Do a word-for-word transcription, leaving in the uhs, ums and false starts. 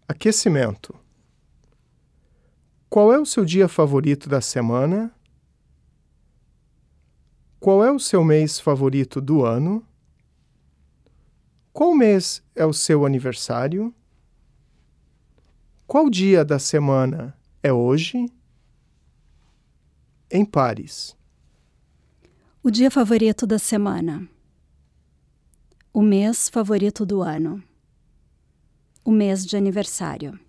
Aquecimento. Qual é o seu dia favorito da semana? Qual é o seu mês favorito do ano? Qual mês é o seu aniversário? Qual dia da semana é hoje? Em pares. O dia favorito da semana. O mês favorito do ano. O mês de aniversário.